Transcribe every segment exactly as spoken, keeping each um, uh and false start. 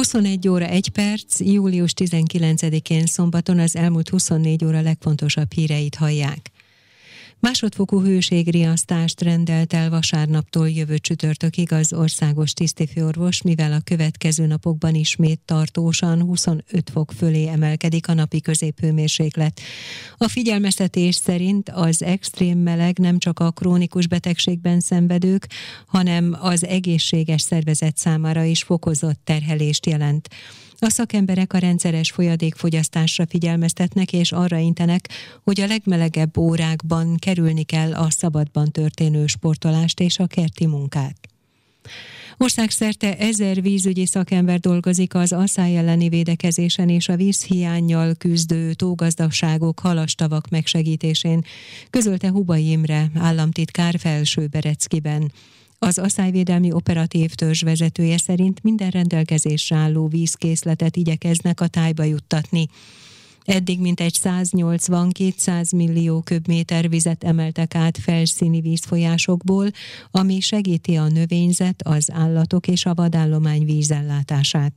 huszonegy óra egy perc, július tizenkilencedikén szombaton az elmúlt huszonnégy óra legfontosabb híreit hallják. Másodfokú hőségriasztást rendelt el vasárnaptól jövő csütörtökig az országos tisztifőorvos, mivel a következő napokban ismét tartósan huszonöt fok fölé emelkedik a napi középhőmérséklet. A figyelmeztetés szerint az extrém meleg nem csak a krónikus betegségben szenvedők, hanem az egészséges szervezet számára is fokozott terhelést jelent. A szakemberek a rendszeres folyadékfogyasztásra figyelmeztetnek és arra intenek, hogy a legmelegebb órákban kerülni kell a szabadban történő sportolást és a kerti munkát. Országszerte ezer vízügyi szakember dolgozik az asszály elleni védekezésen és a vízhiánnyal küzdő tógazdaságok, halastavak megsegítésén, közölte Hubay Imre államtitkár Felsőbereckiben. Az asszályvédelmi operatív törzs vezetője szerint minden rendelkezésre álló vízkészletet igyekeznek a tájba juttatni. Eddig mintegy száznyolcvan-kétszáz millió köbméter vizet emeltek át felszíni vízfolyásokból, ami segíti a növényzet, az állatok és a vadállomány vízellátását.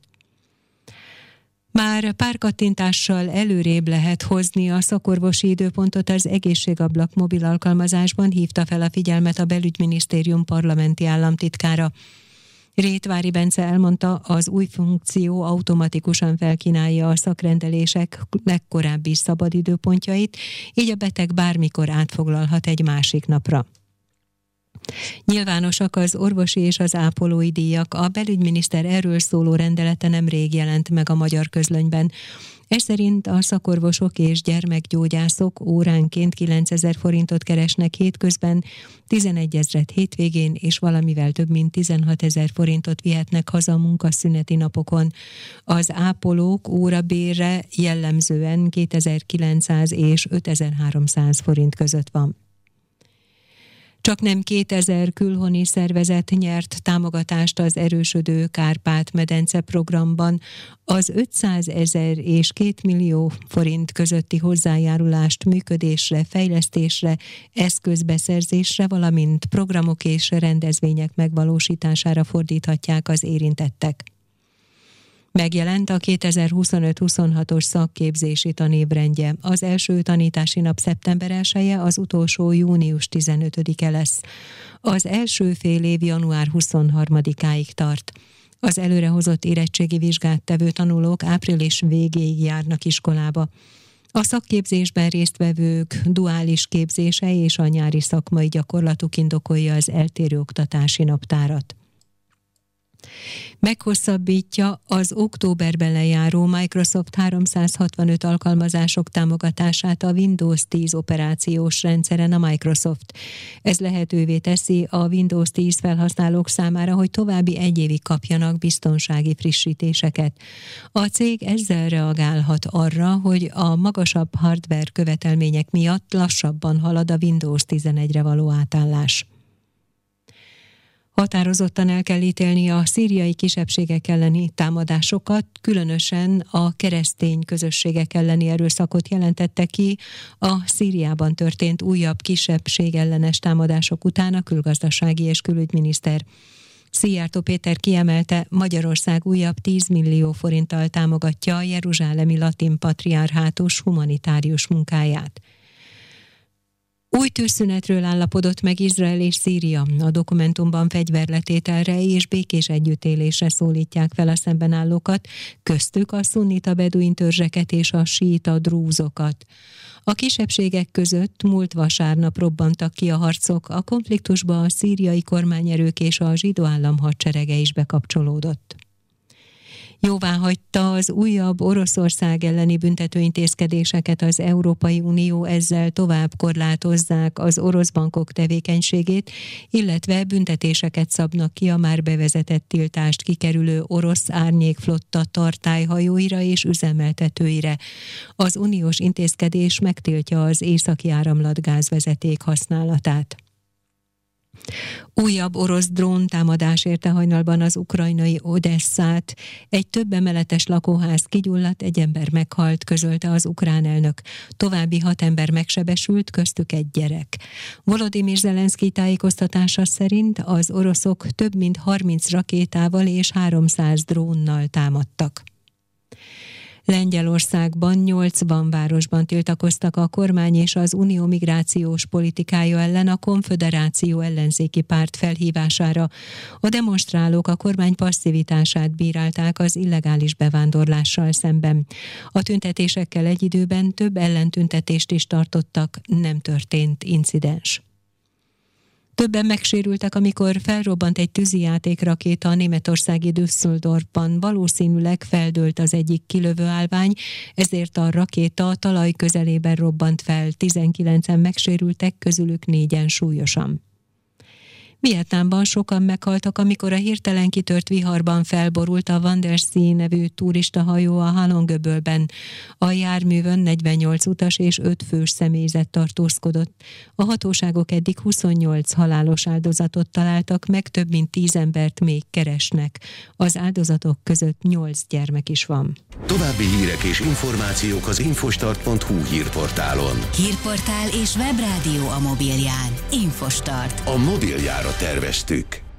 Már pár kattintással előrébb lehet hozni a szakorvosi időpontot az Egészségablak mobil alkalmazásban, hívta fel a figyelmet a Belügyminisztérium parlamenti államtitkára. Rétvári Bence elmondta, az új funkció automatikusan felkínálja a szakrendelések legkorábbi szabadidőpontjait, így a beteg bármikor átfoglalhat egy másik napra. Nyilvánosak az orvosi és az ápolói díjak, a belügyminiszter erről szóló rendelete nemrég jelent meg a magyar közlönyben. Ez szerint a szakorvosok és gyermekgyógyászok óránként kilencezer forintot keresnek hétközben, tizenegyezret hétvégén és valamivel több mint tizenhatezer forintot vihetnek haza munkaszüneti napokon. Az ápolók órabérre jellemzően kétezer-kilencszáz és ötezer-háromszáz forint között van. Csaknem kétezer külhoni szervezet nyert támogatást az erősödő Kárpát-medence programban. Az ötszázezer és két millió forint közötti hozzájárulást működésre, fejlesztésre, eszközbeszerzésre, valamint programok és rendezvények megvalósítására fordíthatják az érintettek. Megjelent a kétezer-huszonöt-huszonhatos szakképzési tanévrendje. Az első tanítási nap szeptember elseje, az utolsó június tizenötödike lesz. Az első fél év január huszonharmadikáig tart. Az előrehozott érettségi vizsgát tevő tanulók április végéig járnak iskolába. A szakképzésben résztvevők duális képzése és a nyári szakmai gyakorlatuk indokolja az eltérő oktatási naptárat. Meghosszabbítja az októberben lejáró Microsoft háromszázhatvanöt alkalmazások támogatását a Windows tíz operációs rendszeren a Microsoft. Ez lehetővé teszi a Windows tíz felhasználók számára, hogy további egy évig kapjanak biztonsági frissítéseket. A cég ezzel reagálhat arra, hogy a magasabb hardware követelmények miatt lassabban halad a Windows tizenegyre való átállás. Határozottan el kell ítélni a szíriai kisebbségek elleni támadásokat, különösen a keresztény közösségek elleni erőszakot jelentette ki a Szíriában történt újabb kisebbség ellenes támadások után a külgazdasági és külügyminiszter. Szijjártó Péter kiemelte, Magyarország újabb tíz millió forinttal támogatja a jeruzsálemi latin patriarhátus humanitárius munkáját. Új tűzszünetről állapodott meg Izrael és Szíria. A dokumentumban fegyverletételre és békés együttélésre szólítják fel a szemben állókat, köztük a szunnita beduin törzseket és a síita drúzokat. A kisebbségek között múlt vasárnap robbantak ki a harcok, a konfliktusba a szíriai kormányerők és a zsidó állam hadserege is bekapcsolódott. Jóváhagyta az újabb Oroszország elleni büntetőintézkedéseket az Európai Unió, ezzel tovább korlátozzák az orosz bankok tevékenységét, illetve büntetéseket szabnak ki a már bevezetett tiltást kikerülő orosz árnyékflotta tartályhajóira és üzemeltetőire. Az uniós intézkedés megtiltja az északi áramlat gázvezeték használatát. Újabb orosz drón támadás érte hajnalban az ukrajnai Odesszát. Egy több emeletes lakóház kigyulladt, egy ember meghalt, közölte az ukrán elnök. További hat ember megsebesült, köztük egy gyerek. Volodymyr Zelenszkij tájékoztatása szerint az oroszok több mint harminc rakétával és háromszáz drónnal támadtak. Lengyelországban nyolcvan városban tiltakoztak a kormány és az unió migrációs politikája ellen a Konföderáció ellenzéki párt felhívására. A demonstrálók a kormány passzivitását bírálták az illegális bevándorlással szemben. A tüntetésekkel egy időben több ellentüntetést is tartottak, nem történt incidens. Többen megsérültek, amikor felrobbant egy tűzijátékrakéta a németországi Düsseldorfban. Valószínűleg feldőlt az egyik kilövő állvány, ezért a rakéta a talaj közelében robbant fel. tizenkilencen megsérültek, közülük négyen súlyosan. Vietnámban sokan meghaltak, amikor a hirtelen kitört viharban felborult a Van der Sea nevű turistahajó a Halong-öbölben. A járművön negyvennyolc utas és öt fős személyzet tartózkodott. A hatóságok eddig huszonnyolc halálos áldozatot találtak, meg több mint tíz embert még keresnek. Az áldozatok között nyolc gyermek is van. További hírek és információk az infostart pont hu hírportálon. Hírportál és webrádió a mobilján. Infostart. A mobiljára terveztük.